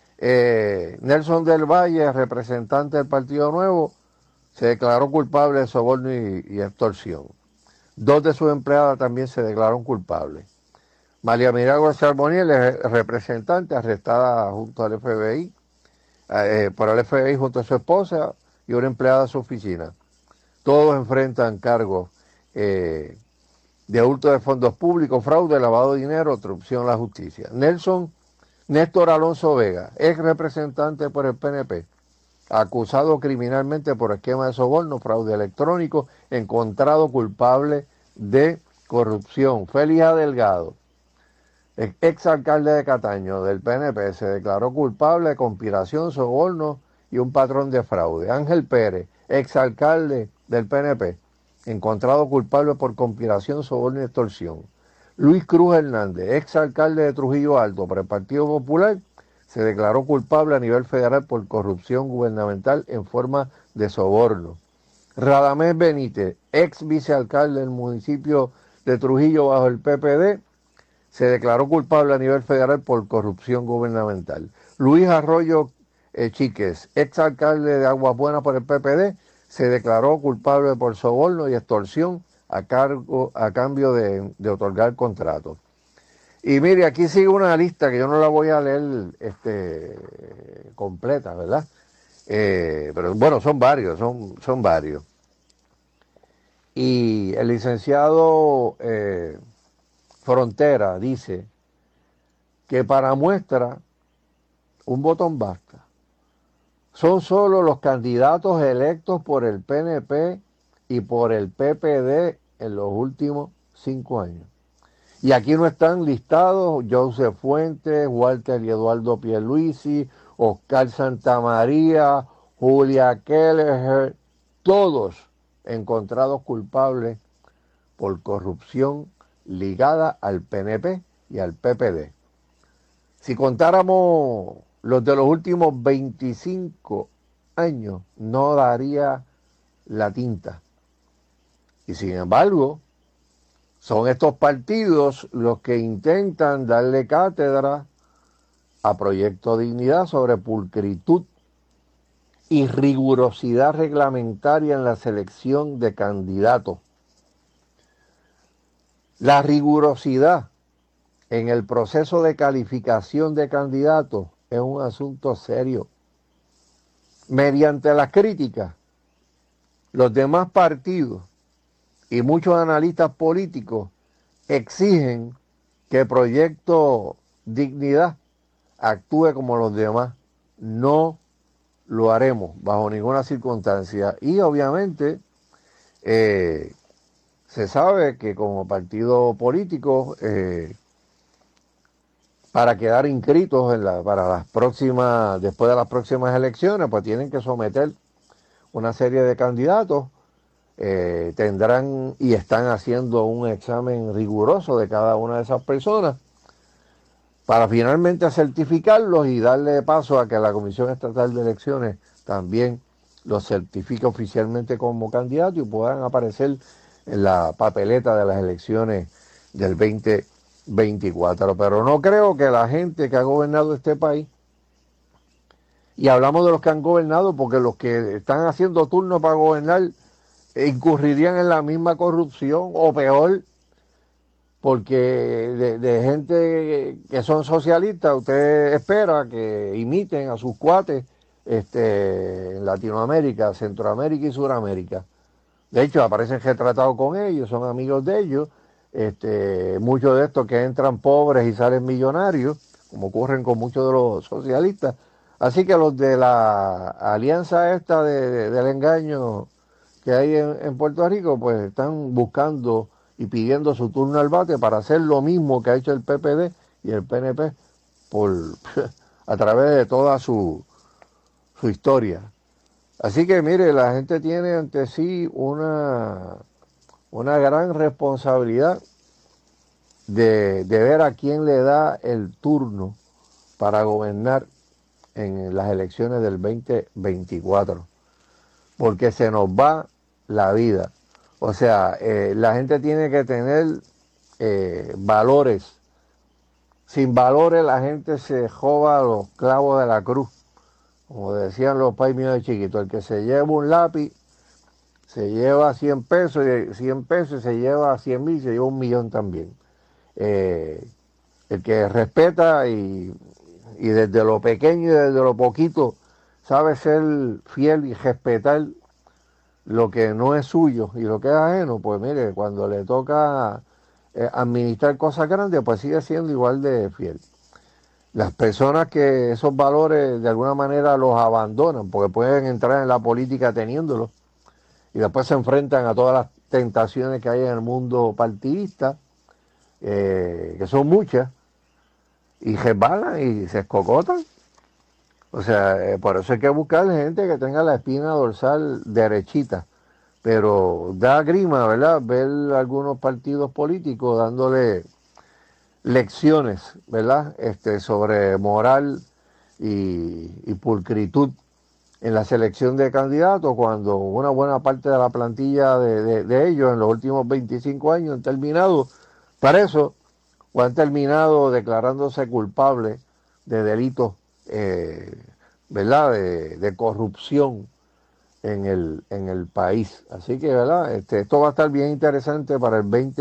Nelson del Valle, representante del Partido Nuevo, se declaró culpable de soborno y extorsión. 2 de sus empleadas también se declararon culpables. María Milagros Charboniel, representante, arrestada junto al FBI, por el FBI junto a su esposa y una empleada de su oficina. Todos enfrentan cargos de hurto de fondos públicos, fraude, lavado de dinero, obstrucción a la justicia. Néstor Alonso Vega, ex representante por el PNP, acusado criminalmente por esquema de soborno, fraude electrónico, encontrado culpable de corrupción. Félix A. Delgado, ex alcalde de Cataño del PNP, se declaró culpable de conspiración, soborno y un patrón de fraude. Ángel Pérez, ex alcalde del PNP, encontrado culpable por conspiración, soborno y extorsión. Luis Cruz Hernández, ex alcalde de Trujillo Alto por el Partido Popular, se declaró culpable a nivel federal por corrupción gubernamental en forma de soborno. Radamés Benítez, ex vicealcalde del municipio de Trujillo bajo el PPD, se declaró culpable a nivel federal por corrupción gubernamental. Luis Arroyo Chíquez, ex alcalde de Aguas Buenas por el PPD, se declaró culpable por soborno y extorsión a cambio de otorgar contratos. Y mire, aquí sigue una lista que yo no la voy a leer completa, ¿verdad? Pero bueno, son varios, son varios. Y el licenciado Frontera dice que para muestra un botón basta. Son solo los candidatos electos por el PNP y por el PPD en los últimos 5 años. Y aquí no están listados Joseph Fuentes, Walter y Eduardo Pierluisi, Oscar Santamaría, Julia Kelleher, todos encontrados culpables por corrupción ligada al PNP y al PPD. Si contáramos los de los últimos 25 años, no daría la tinta. Y sin embargo, son estos partidos los que intentan darle cátedra a Proyecto Dignidad sobre pulcritud y rigurosidad reglamentaria en la selección de candidatos. La rigurosidad en el proceso de calificación de candidatos es un asunto serio. Mediante las críticas, los demás partidos y muchos analistas políticos exigen que Proyecto Dignidad actúe como los demás. No lo haremos bajo ninguna circunstancia. Y obviamente se sabe que como partido político, para quedar inscritos después de las próximas elecciones, pues tienen que someter una serie de candidatos. Tendrán y están haciendo un examen riguroso de cada una de esas personas para finalmente certificarlos y darle paso a que la Comisión Estatal de Elecciones también los certifique oficialmente como candidatos y puedan aparecer en la papeleta de las elecciones del 2024. Pero no creo que la gente que ha gobernado este país, y hablamos de los que han gobernado porque los que están haciendo turno para gobernar incurrirían en la misma corrupción o peor, porque de gente que son socialistas, usted espera que imiten a sus cuates en Latinoamérica, Centroamérica y Suramérica. De hecho, aparecen retratados con ellos, son amigos de ellos. Muchos de estos que entran pobres y salen millonarios, como ocurren con muchos de los socialistas. Así que los de la alianza esta del engaño que hay en Puerto Rico, pues están buscando y pidiendo su turno al bate para hacer lo mismo que ha hecho el PPD y el PNP a través de toda su historia. Así que mire, la gente tiene ante sí una gran responsabilidad de ver a quién le da el turno para gobernar en las elecciones del 2024, porque se nos va la vida. O sea, la gente tiene que tener valores. Sin valores la gente se joba los clavos de la cruz. Como decían los pais míos de chiquito, el que se lleva un lápiz se lleva 100 pesos, y 100 pesos se lleva 100,000, se lleva 1,000,000 también. El que respeta y desde lo pequeño y desde lo poquito sabe ser fiel y respetar lo que no es suyo y lo que es ajeno, pues mire, cuando le toca administrar cosas grandes, pues sigue siendo igual de fiel. Las personas que esos valores de alguna manera los abandonan, porque pueden entrar en la política teniéndolos, y después se enfrentan a todas las tentaciones que hay en el mundo partidista, que son muchas, y resbalan y se escocotan. O sea, por eso hay que buscar gente que tenga la espina dorsal derechita. Pero da grima, ¿verdad?, ver algunos partidos políticos dándole lecciones, ¿verdad?, sobre moral y pulcritud en la selección de candidatos, cuando una buena parte de la plantilla de ellos en los últimos 25 años han terminado presos o han terminado declarándose culpables de delitos, ¿verdad?, de corrupción en el país. Así que, ¿verdad?, esto va a estar bien interesante para el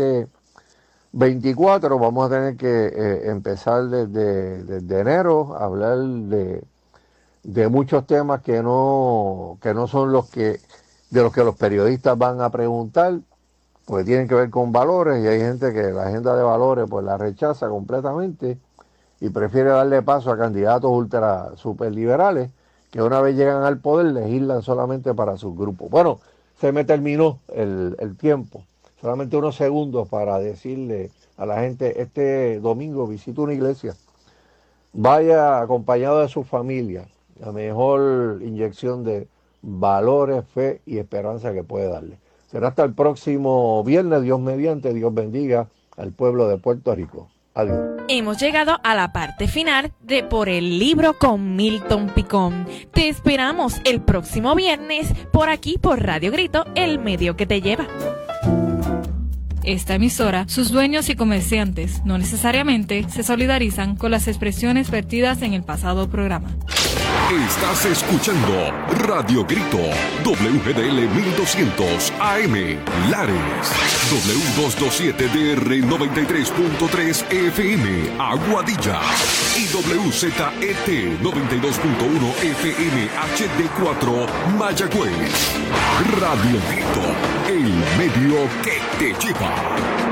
2024. Vamos a tener que empezar desde enero a hablar de muchos temas que no son de los que los periodistas van a preguntar, porque tienen que ver con valores, y hay gente que la agenda de valores pues la rechaza completamente y prefiere darle paso a candidatos ultra super liberales que una vez llegan al poder legislan solamente para sus grupos. Bueno, se me terminó el tiempo, solamente unos segundos para decirle a la gente: este domingo visita una iglesia, vaya acompañado de su familia, la mejor inyección de valores, fe y esperanza que puede darle. Será hasta el próximo viernes, Dios mediante. Dios bendiga al pueblo de Puerto Rico. Adiós. Hemos llegado a la parte final de Por el Libro con Milton Picón. Te esperamos el próximo viernes por aquí por Radio Grito, el medio que te lleva. Esta emisora, sus dueños y comerciantes no necesariamente se solidarizan con las expresiones vertidas en el pasado programa. Estás escuchando Radio Grito, WGDL 1200 AM, Lares, W227DR 93.3 FM, Aguadilla, y WZET 92.1 FM HD4, Mayagüez. Radio Grito, el medio que te lleva.